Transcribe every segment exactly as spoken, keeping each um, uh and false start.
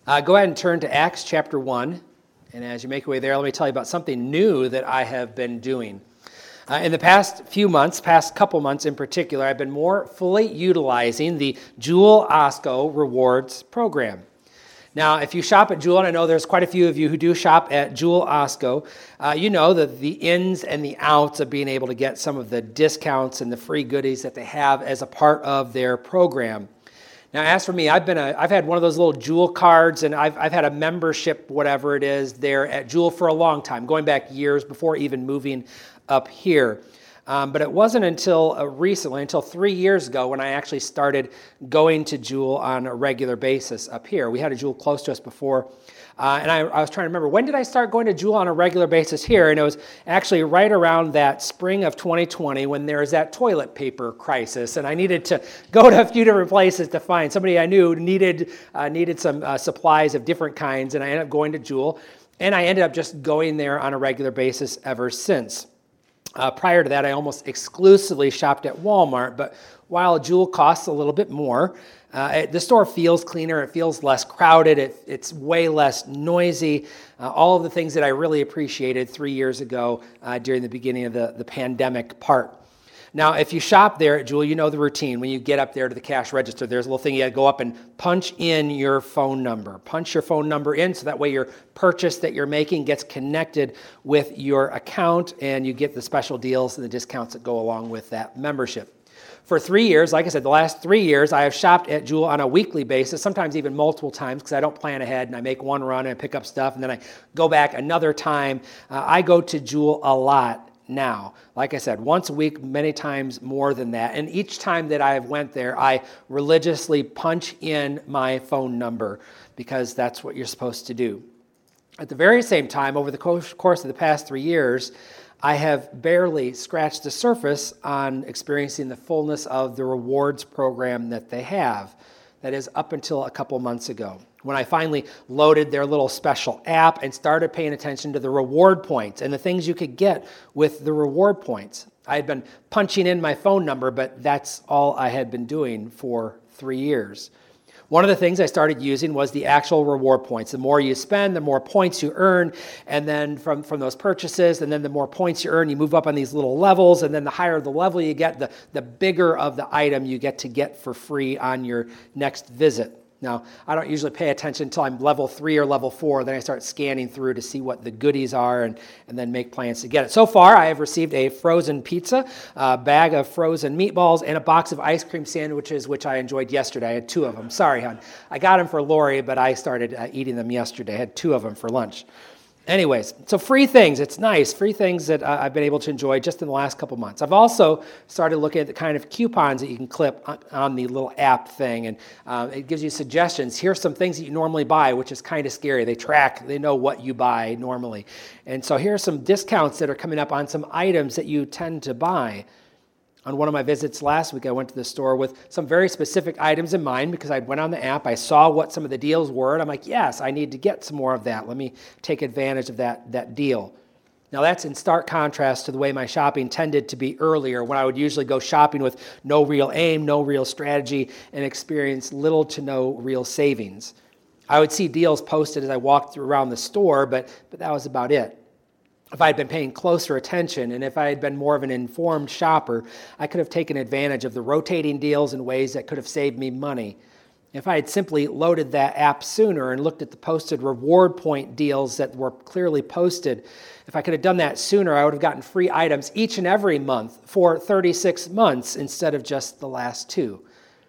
Uh, go ahead and turn to Acts chapter one. And as you make your way there, let me tell you about something new that I have been doing. Uh, in the past few months, past couple months in particular, I've been more fully utilizing the Jewel Osco Rewards program. Now, if you shop at Jewel, and I know there's quite a few of you who do shop at Jewel Osco, uh, you know that the ins and the outs of being able to get some of the discounts and the free goodies that they have as a part of their program. Now, as for me, I've been a, I've had one of those little Jewel cards, and I've I've had a membership, whatever it is, there at Jewel for a long time, going back years before even moving up here. Um, but it wasn't until uh, recently, until three years ago, when I actually started going to Jewel on a regular basis up here. We had a Jewel close to us before, uh, and I, I was trying to remember, when did I start going to Jewel on a regular basis here? And it was actually right around that spring of twenty twenty when there was that toilet paper crisis, and I needed to go to a few different places to find. Somebody I knew needed, uh, needed some uh, supplies of different kinds, and I ended up going to Jewel, and I ended up just going there on a regular basis ever since. Uh, prior to that, I almost exclusively shopped at Walmart, but while Jewel costs a little bit more, uh, it, the store feels cleaner, it feels less crowded, it, it's way less noisy, uh, all of the things that I really appreciated three years ago uh, during the beginning of the, the pandemic part. Now, if you shop there at Jewel, you know the routine. When you get up there to the cash register, there's a little thing you got to go up and punch in your phone number. Punch your phone number in so that way your purchase that you're making gets connected with your account and you get the special deals and the discounts that go along with that membership. For three years, like I said, the last three years, I have shopped at Jewel on a weekly basis, sometimes even multiple times because I don't plan ahead and I make one run and I pick up stuff and then I go back another time. Uh, I go to Jewel a lot now. Like I said, once a week, many times more than that. And each time that I went there, I religiously punch in my phone number because that's what you're supposed to do. At the very same time, over the course of the past three years, I have barely scratched the surface on experiencing the fullness of the rewards program that they have. That is up until a couple months ago, when I finally loaded their little special app and started paying attention to the reward points and the things you could get with the reward points. I had been punching in my phone number, but that's all I had been doing for three years. One of the things I started using was the actual reward points. The more you spend, the more points you earn, and then from, from those purchases, and then the more points you earn, you move up on these little levels, and then the higher the level you get, the, the bigger of the item you get to get for free on your next visit. Now, I don't usually pay attention until I'm level three or level four. Then I start scanning through to see what the goodies are and, and then make plans to get it. So far, I have received a frozen pizza, a bag of frozen meatballs, and a box of ice cream sandwiches, which I enjoyed yesterday. I had two of them. Sorry, hon. I got them for Lori, but I started uh, eating them yesterday. I had two of them for lunch. Anyways, so free things, it's nice. Free things that uh, I've been able to enjoy just in the last couple months. I've also started looking at the kind of coupons that you can clip on, on the little app thing, and uh, it gives you suggestions. Here's some things that you normally buy, which is kind of scary. They track, they know what you buy normally. And so here are some discounts that are coming up on some items that you tend to buy. On one of my visits last week, I went to the store with some very specific items in mind because I went on the app, I saw what some of the deals were, and I'm like, yes, I need to get some more of that. Let me take advantage of that, that deal. Now, that's in stark contrast to the way my shopping tended to be earlier, when I would usually go shopping with no real aim, no real strategy, and experience little to no real savings. I would see deals posted as I walked through around the store, but, but that was about it. If I had been paying closer attention and if I had been more of an informed shopper, I could have taken advantage of the rotating deals in ways that could have saved me money. If I had simply loaded that app sooner and looked at the posted reward point deals that were clearly posted, if I could have done that sooner, I would have gotten free items each and every month for thirty-six months instead of just the last two.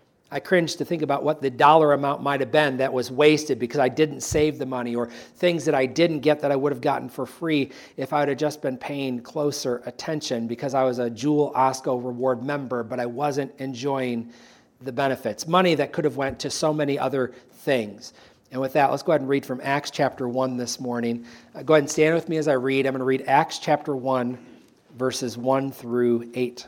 I cringe to think about what the dollar amount might have been that was wasted because I didn't save the money, or things that I didn't get that I would have gotten for free if I would have just been paying closer attention because I was a Jewel Osco reward member, but I wasn't enjoying the benefits. Money that could have went to so many other things. And with that, let's go ahead and read from Acts chapter one this morning. Uh, go ahead and stand with me as I read. I'm going to read Acts chapter one, verses one through eight.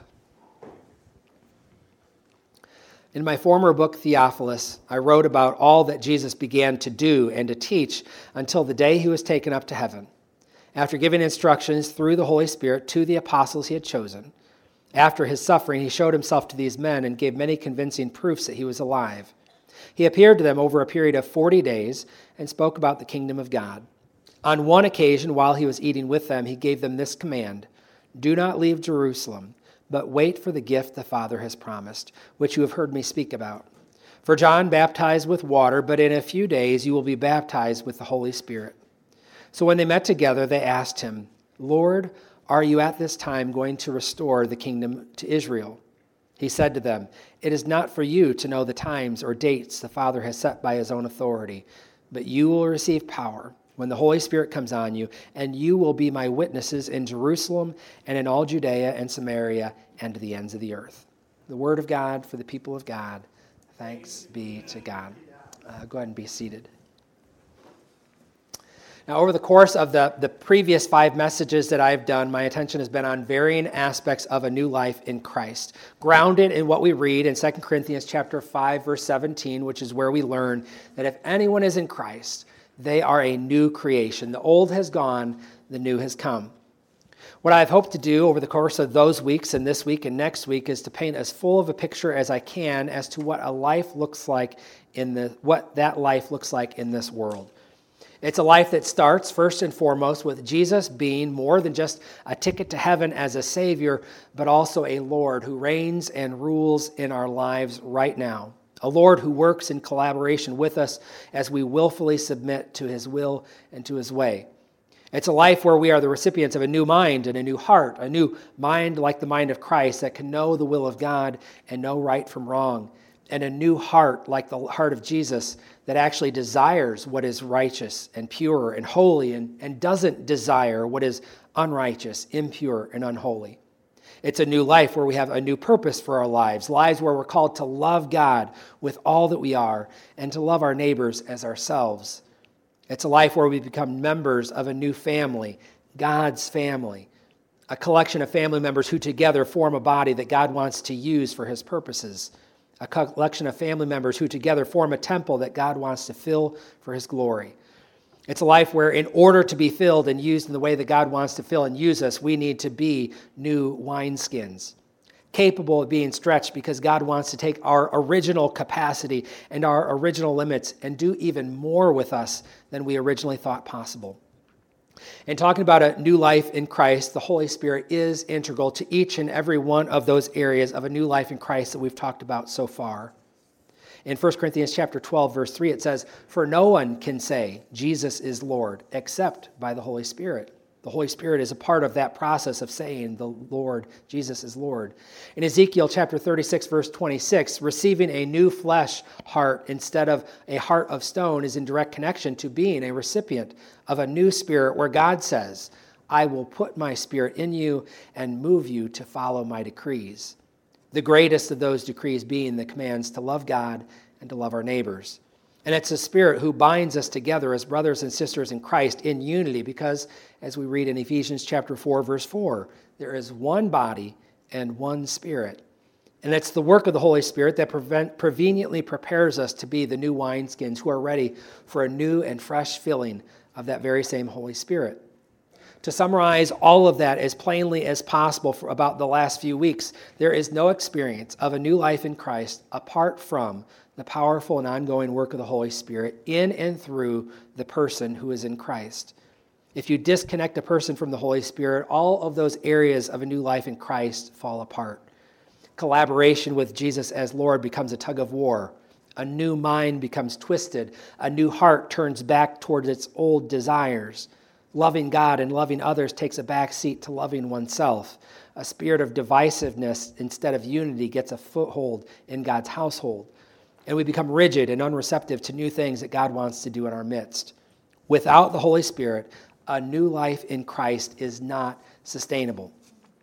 In my former book, Theophilus, I wrote about all that Jesus began to do and to teach until the day he was taken up to heaven, after giving instructions through the Holy Spirit to the apostles he had chosen. After his suffering, he showed himself to these men and gave many convincing proofs that he was alive. He appeared to them over a period of forty days and spoke about the kingdom of God. On one occasion, while he was eating with them, he gave them this command: "Do not leave Jerusalem, but wait for the gift the Father has promised, which you have heard me speak about. For John baptized with water, but in a few days you will be baptized with the Holy Spirit." So when they met together, they asked him, "Lord, are you at this time going to restore the kingdom to Israel?" He said to them, "It is not for you to know the times or dates the Father has set by his own authority, but you will receive power when the Holy Spirit comes on you, and you will be my witnesses in Jerusalem and in all Judea and Samaria and to the ends of the earth." The word of God for the people of God. Thanks be to God. Uh, go ahead and be seated. Now, over the course of the, the previous five messages that I've done, my attention has been on varying aspects of a new life in Christ, grounded in what we read in Second Corinthians chapter five, verse seventeen, which is where we learn that if anyone is in Christ, they are a new creation. The old has gone, the new has come. What I've hoped to do over the course of those weeks and this week and next week is to paint as full of a picture as I can as to what a life looks like in the what that life looks like in this world. It's a life that starts first and foremost with Jesus being more than just a ticket to heaven as a Savior, but also a Lord who reigns and rules in our lives right now. A Lord who works in collaboration with us as we willfully submit to his will and to his way. It's a life where we are the recipients of a new mind and a new heart, a new mind like the mind of Christ that can know the will of God and know right from wrong, and a new heart like the heart of Jesus that actually desires what is righteous and pure and holy and, and doesn't desire what is unrighteous, impure, and unholy. It's a new life where we have a new purpose for our lives, lives where we're called to love God with all that we are and to love our neighbors as ourselves. It's a life where we become members of a new family, God's family, a collection of family members who together form a body that God wants to use for his purposes, a collection of family members who together form a temple that God wants to fill for his glory. It's a life where in order to be filled and used in the way that God wants to fill and use us, we need to be new wineskins, capable of being stretched because God wants to take our original capacity and our original limits and do even more with us than we originally thought possible. And talking about a new life in Christ, the Holy Spirit is integral to each and every one of those areas of a new life in Christ that we've talked about so far. In First Corinthians chapter twelve, verse three, it says, "For no one can say Jesus is Lord except by the Holy Spirit." The Holy Spirit is a part of that process of saying the Lord, Jesus is Lord. In Ezekiel chapter thirty-six, verse twenty-six, receiving a new flesh heart instead of a heart of stone is in direct connection to being a recipient of a new spirit where God says, "I will put my spirit in you and move you to follow my decrees." The greatest of those decrees being the commands to love God and to love our neighbors. And it's a Spirit who binds us together as brothers and sisters in Christ in unity because, as we read in Ephesians chapter four, verse four, there is one body and one Spirit. And it's the work of the Holy Spirit that prevent, preveniently prepares us to be the new wineskins who are ready for a new and fresh filling of that very same Holy Spirit. To summarize all of that as plainly as possible for about the last few weeks, there is no experience of a new life in Christ apart from the powerful and ongoing work of the Holy Spirit in and through the person who is in Christ. If you disconnect a person from the Holy Spirit, all of those areas of a new life in Christ fall apart. Collaboration with Jesus as Lord becomes a tug of war. A new mind becomes twisted. A new heart turns back towards its old desires. Loving God and loving others takes a back seat to loving oneself. A spirit of divisiveness instead of unity gets a foothold in God's household. And we become rigid and unreceptive to new things that God wants to do in our midst. Without the Holy Spirit, a new life in Christ is not sustainable.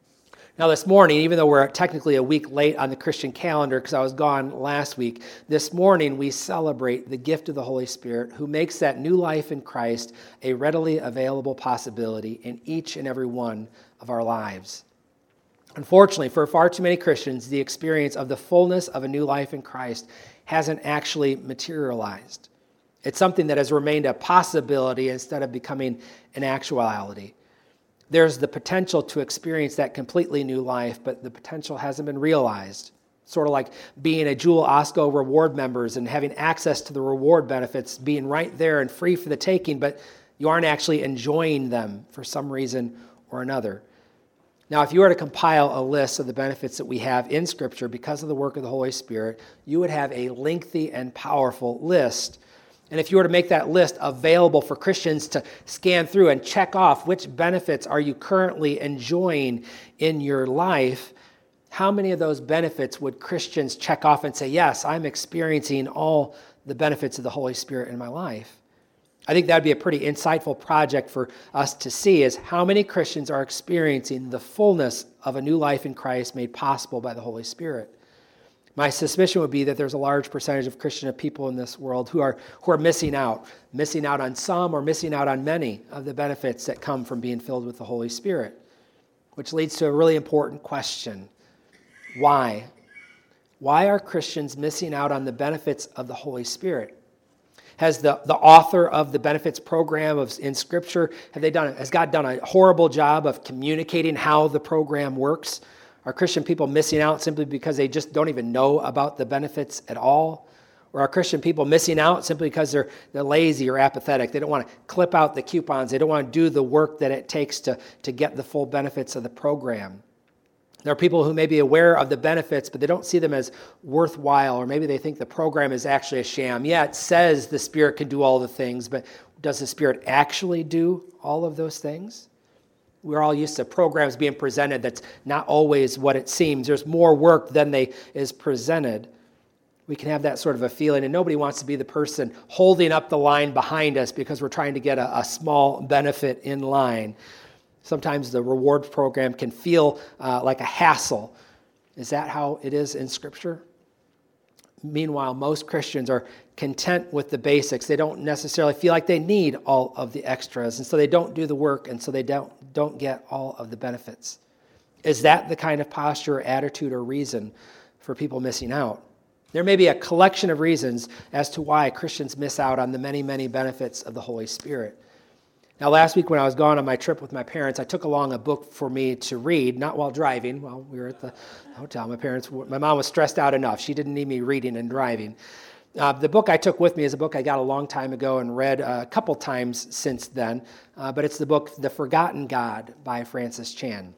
Now this morning, even though we're technically a week late on the Christian calendar because I was gone last week, this morning we celebrate the gift of the Holy Spirit who makes that new life in Christ a readily available possibility in each and every one of our lives. Unfortunately, for far too many Christians, the experience of the fullness of a new life in Christ hasn't actually materialized. It's something that has remained a possibility instead of becoming an actuality. There's the potential to experience that completely new life, but the potential hasn't been realized. Sort of like being a Jewel Osco reward members and having access to the reward benefits, being right there and free for the taking, but you aren't actually enjoying them for some reason or another. Now, if you were to compile a list of the benefits that we have in Scripture because of the work of the Holy Spirit, you would have a lengthy and powerful list. And if you were to make that list available for Christians to scan through and check off which benefits are you currently enjoying in your life, how many of those benefits would Christians check off and say, yes, I'm experiencing all the benefits of the Holy Spirit in my life? I think that would be a pretty insightful project for us to see, is how many Christians are experiencing the fullness of a new life in Christ made possible by the Holy Spirit. My suspicion would be that there's a large percentage of Christian people in this world who are who are missing out, missing out on some or missing out on many of the benefits that come from being filled with the Holy Spirit, which leads to a really important question. Why? Why are Christians missing out on the benefits of the Holy Spirit? Has the, the author of the benefits program of, in Scripture, have they done, has God done a horrible job of communicating how the program works? Are Christian people missing out simply because they just don't even know about the benefits at all? Or are Christian people missing out simply because they're, they're lazy or apathetic? They don't want to clip out the coupons. They don't want to do the work that it takes to, to get the full benefits of the program. There are people who may be aware of the benefits, but they don't see them as worthwhile, or maybe they think the program is actually a sham. Yeah, it says the Spirit can do all the things, but does the Spirit actually do all of those things? We're all used to programs being presented that's not always what it seems. There's more work than they is presented. We can have that sort of a feeling, and nobody wants to be the person holding up the line behind us because we're trying to get a, a small benefit in line. Sometimes the reward program can feel uh, like a hassle. Is that how it is in Scripture? Meanwhile, most Christians are content with the basics. They don't necessarily feel like they need all of the extras, and so they don't do the work, and so they don't, don't get all of the benefits. Is that the kind of posture or attitude or reason for people missing out? There may be a collection of reasons as to why Christians miss out on the many, many benefits of the Holy Spirit. Now, last week when I was gone on my trip with my parents, I took along a book for me to read, not while driving. While we were at the hotel, my parents, my mom was stressed out enough. She didn't need me reading and driving. Uh, the book I took with me is a book I got a long time ago and read a couple times since then, uh, but it's the book The Forgotten God by Francis Chan.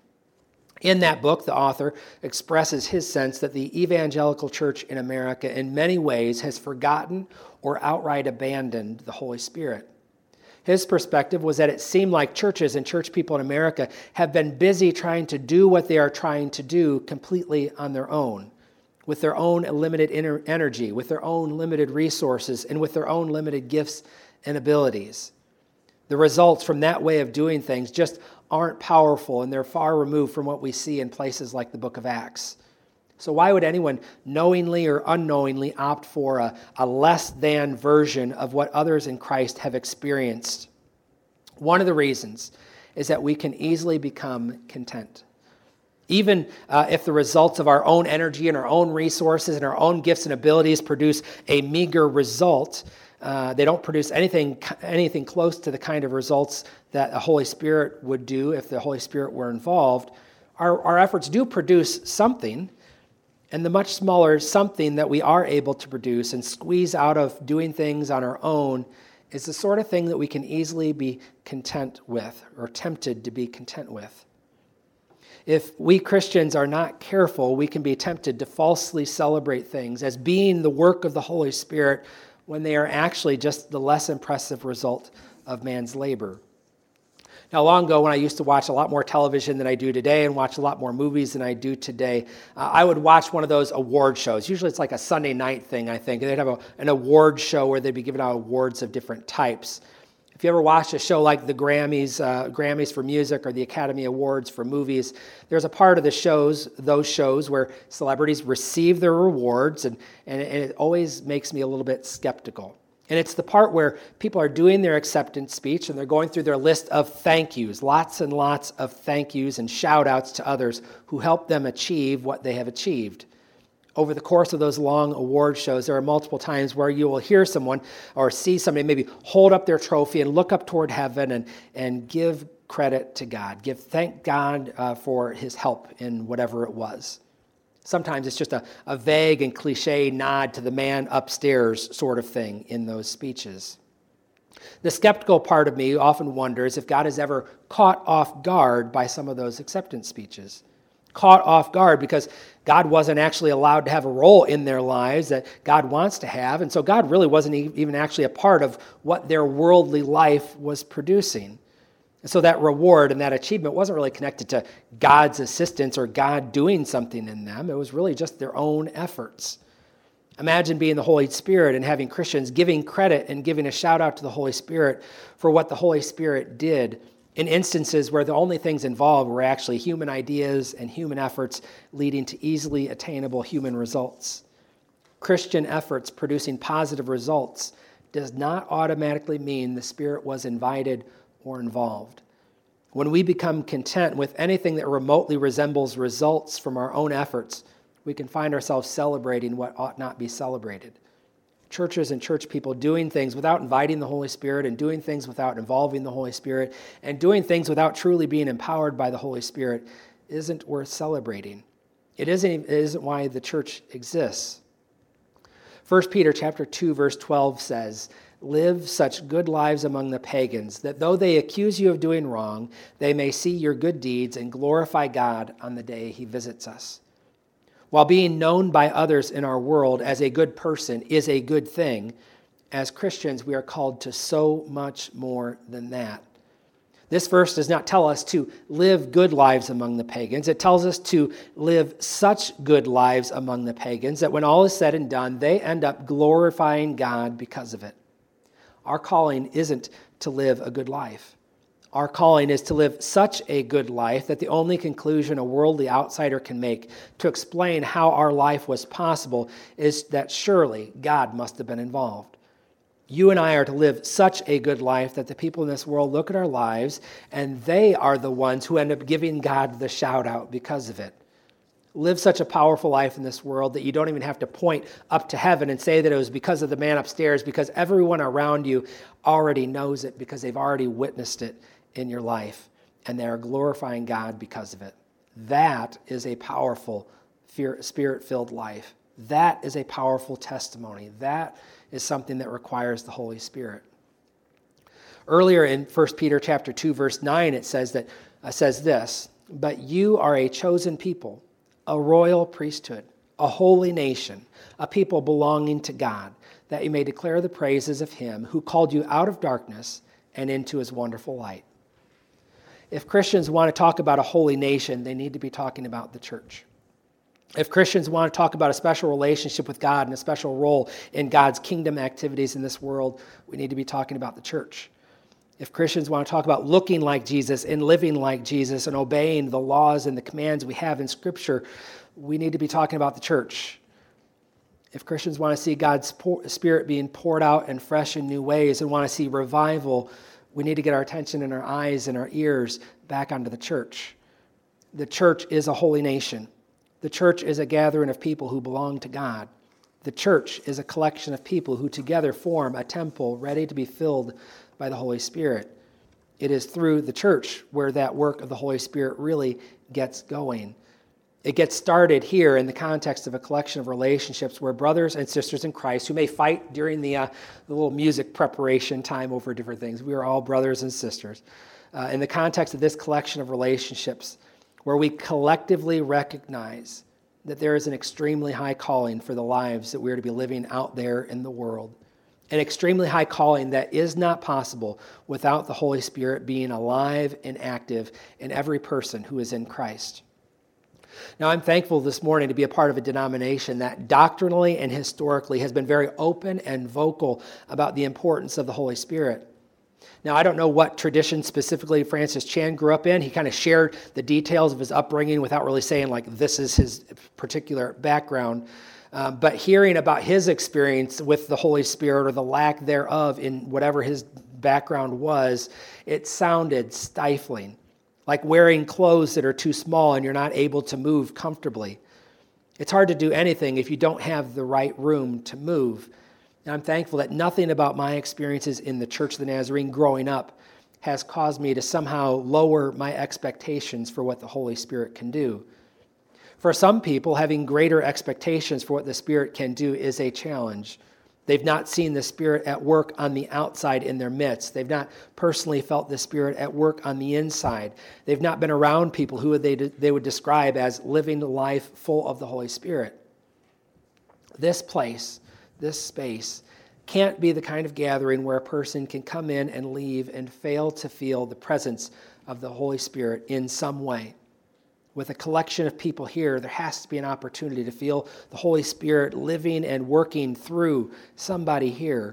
In that book, the author expresses his sense that the evangelical church in America in many ways has forgotten or outright abandoned the Holy Spirit. His perspective was that it seemed like churches and church people in America have been busy trying to do what they are trying to do completely on their own, with their own limited energy, with their own limited resources, and with their own limited gifts and abilities. The results from that way of doing things just aren't powerful, and they're far removed from what we see in places like the book of Acts. So why would anyone knowingly or unknowingly opt for a, a less than version of what others in Christ have experienced? One of the reasons is that we can easily become content. Even uh, if the results of our own energy and our own resources and our own gifts and abilities produce a meager result, uh, they don't produce anything, anything close to the kind of results that the Holy Spirit would do if the Holy Spirit were involved. Our, our efforts do produce something. And the much smaller something that we are able to produce and squeeze out of doing things on our own is the sort of thing that we can easily be content with, or tempted to be content with. If we Christians are not careful, we can be tempted to falsely celebrate things as being the work of the Holy Spirit when they are actually just the less impressive result of man's labor. Now, long ago, when I used to watch a lot more television than I do today and watch a lot more movies than I do today, uh, I would watch one of those award shows. Usually it's like a Sunday night thing, I think. They'd have a, an award show where they'd be giving out awards of different types. If you ever watched a show like the Grammys, uh, Grammys for music or the Academy Awards for movies, there's a part of the shows, those shows, where celebrities receive their rewards, and, and, and it always makes me a little bit skeptical. And it's the part where people are doing their acceptance speech and they're going through their list of thank yous, lots and lots of thank yous and shout outs to others who helped them achieve what they have achieved. Over the course of those long award shows, there are multiple times where you will hear someone or see somebody maybe hold up their trophy and look up toward heaven and, and give credit to God, give thank God uh, for his help in whatever it was. Sometimes it's just a, a vague and cliche nod to the man upstairs sort of thing in those speeches. The skeptical part of me often wonders if God is ever caught off guard by some of those acceptance speeches. Caught off guard because God wasn't actually allowed to have a role in their lives that God wants to have, and so God really wasn't even actually a part of what their worldly life was producing. And so that reward and that achievement wasn't really connected to God's assistance or God doing something in them. It was really just their own efforts. Imagine being the Holy Spirit and having Christians giving credit and giving a shout out to the Holy Spirit for what the Holy Spirit did in instances where the only things involved were actually human ideas and human efforts leading to easily attainable human results. Christian efforts producing positive results does not automatically mean the Spirit was invited or involved. When we become content with anything that remotely resembles results from our own efforts, we can find ourselves celebrating what ought not be celebrated. Churches and church people doing things without inviting the Holy Spirit and doing things without involving the Holy Spirit and doing things without truly being empowered by the Holy Spirit isn't worth celebrating. It isn't, it isn't why the church exists. First Peter chapter two, verse twelve says, "Live such good lives among the pagans, that though they accuse you of doing wrong, they may see your good deeds and glorify God on the day he visits us." While being known by others in our world as a good person is a good thing, as Christians we are called to so much more than that. This verse does not tell us to live good lives among the pagans. It tells us to live such good lives among the pagans that when all is said and done, they end up glorifying God because of it. Our calling isn't to live a good life. Our calling is to live such a good life that the only conclusion a worldly outsider can make to explain how our life was possible is that surely God must have been involved. You and I are to live such a good life that the people in this world look at our lives and they are the ones who end up giving God the shout out because of it. Live such a powerful life in this world that you don't even have to point up to heaven and say that it was because of the man upstairs, because everyone around you already knows it because they've already witnessed it in your life, and they are glorifying God because of it. That is a powerful, Spirit-filled life. That is a powerful testimony. That is something that requires the Holy Spirit. Earlier in First Peter chapter two, verse nine, it says that uh, says this, "But you are a chosen people, a royal priesthood, a holy nation, a people belonging to God, that you may declare the praises of him who called you out of darkness and into his wonderful light." If Christians want to talk about a holy nation, they need to be talking about the church. If Christians want to talk about a special relationship with God and a special role in God's kingdom activities in this world, we need to be talking about the church. If Christians want to talk about looking like Jesus and living like Jesus and obeying the laws and the commands we have in Scripture, we need to be talking about the church. If Christians want to see God's Spirit being poured out in fresh and new ways and want to see revival, we need to get our attention and our eyes and our ears back onto the church. The church is a holy nation. The church is a gathering of people who belong to God. The church is a collection of people who together form a temple ready to be filled by the Holy Spirit. It is through the church where that work of the Holy Spirit really gets going. It gets started here in the context of a collection of relationships where brothers and sisters in Christ who may fight during the, uh, the little music preparation time over different things. We are all brothers and sisters. Uh, in the context of this collection of relationships where we collectively recognize that there is an extremely high calling for the lives that we are to be living out there in the world. An extremely high calling that is not possible without the Holy Spirit being alive and active in every person who is in Christ. Now, I'm thankful this morning to be a part of a denomination that doctrinally and historically has been very open and vocal about the importance of the Holy Spirit. Now, I don't know what tradition specifically Francis Chan grew up in. He kind of shared the details of his upbringing without really saying, like, this is his particular background. Um, but hearing about his experience with the Holy Spirit or the lack thereof in whatever his background was, it sounded stifling. Like wearing clothes that are too small and you're not able to move comfortably. It's hard to do anything if you don't have the right room to move. And I'm thankful that nothing about my experiences in the Church of the Nazarene growing up has caused me to somehow lower my expectations for what the Holy Spirit can do. For some people, having greater expectations for what the Spirit can do is a challenge. They've not seen the Spirit at work on the outside in their midst. They've not personally felt the Spirit at work on the inside. They've not been around people who they, they would describe as living a life full of the Holy Spirit. This place, this space, can't be the kind of gathering where a person can come in and leave and fail to feel the presence of the Holy Spirit in some way. With a collection of people here, there has to be an opportunity to feel the Holy Spirit living and working through somebody here.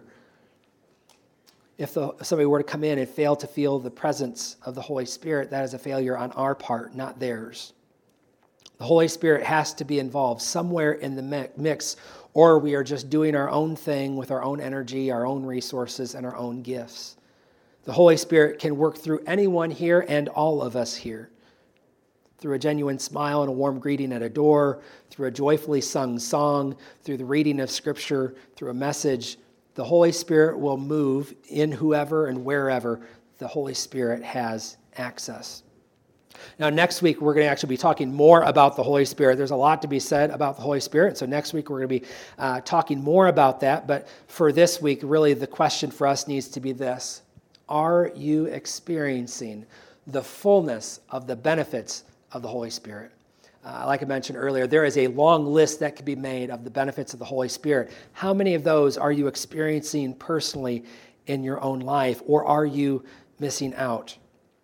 If, the, if somebody were to come in and fail to feel the presence of the Holy Spirit, that is a failure on our part, not theirs. The Holy Spirit has to be involved somewhere in the mix, or we are just doing our own thing with our own energy, our own resources, and our own gifts. The Holy Spirit can work through anyone here and all of us here. Through a genuine smile and a warm greeting at a door, through a joyfully sung song, through the reading of Scripture, through a message, the Holy Spirit will move in whoever and wherever the Holy Spirit has access. Now, next week, we're going to actually be talking more about the Holy Spirit. There's a lot to be said about the Holy Spirit, so next week we're going to be uh, talking more about that. But for this week, really the question for us needs to be this: are you experiencing the fullness of the benefits of the Holy Spirit? Uh, like I mentioned earlier, there is a long list that could be made of the benefits of the Holy Spirit. How many of those are you experiencing personally in your own life, or are you missing out?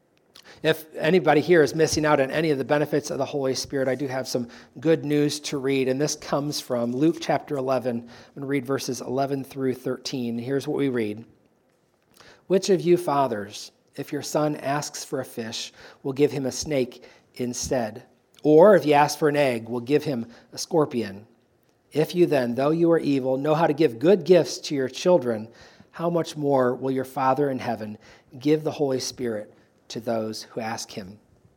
If anybody here is missing out on any of the benefits of the Holy Spirit, I do have some good news to read, and this comes from Luke chapter eleven. I'm going to read verses eleven through thirteen. Here's what we read. Which of you fathers, if your son asks for a fish, will give him a snake instead? Or if he asks for an egg, will give him a scorpion? If you then, though you are evil, know how to give good gifts to your children, how much more will your Father in heaven give the Holy Spirit to those who ask him?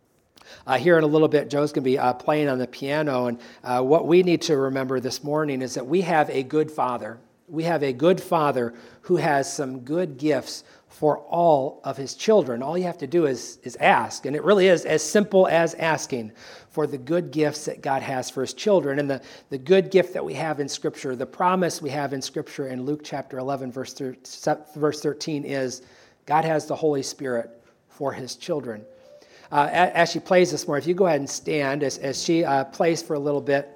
Uh, here in a little bit, Joe's going to be uh, playing on the piano, and uh, what we need to remember this morning is that we have a good Father. We have a good Father who has some good gifts for all of his children. All you have to do is, is ask, and it really is as simple as asking for the good gifts that God has for his children. And the, the good gift that we have in Scripture, the promise we have in Scripture in Luke chapter eleven, verse thirteen is God has the Holy Spirit for his children. Uh, as she plays this morning, if you go ahead and stand as, as she uh, plays for a little bit,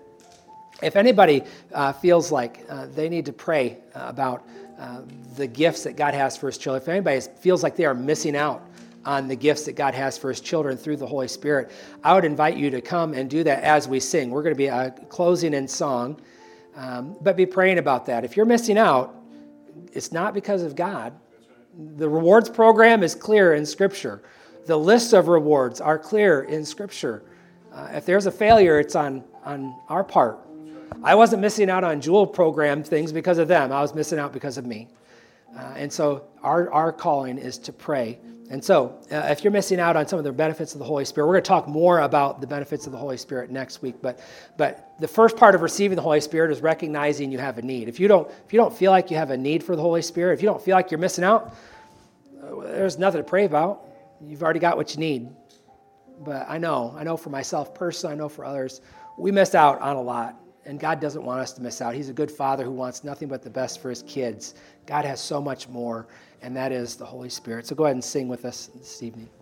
if anybody uh, feels like uh, they need to pray uh, about uh, the gifts that God has for his children, if anybody feels like they are missing out on the gifts that God has for his children through the Holy Spirit, I would invite you to come and do that as we sing. We're going to be uh, closing in song, um, but be praying about that. If you're missing out, it's not because of God. The rewards program is clear in Scripture. The list of rewards are clear in Scripture. Uh, if there's a failure, it's on, on our part. I wasn't missing out on Jewel program things because of them. I was missing out because of me. Uh, and so our, our calling is to pray. And so uh, if you're missing out on some of the benefits of the Holy Spirit, we're going to talk more about the benefits of the Holy Spirit next week. But but the first part of receiving the Holy Spirit is recognizing you have a need. If you don't if you don't feel like you have a need for the Holy Spirit, if you don't feel like you're missing out, uh, there's nothing to pray about. You've already got what you need. But I know, I know for myself personally, I know for others, we miss out on a lot. And God doesn't want us to miss out. He's a good Father who wants nothing but the best for his kids. God has so much more, and that is the Holy Spirit. So go ahead and sing with us this evening.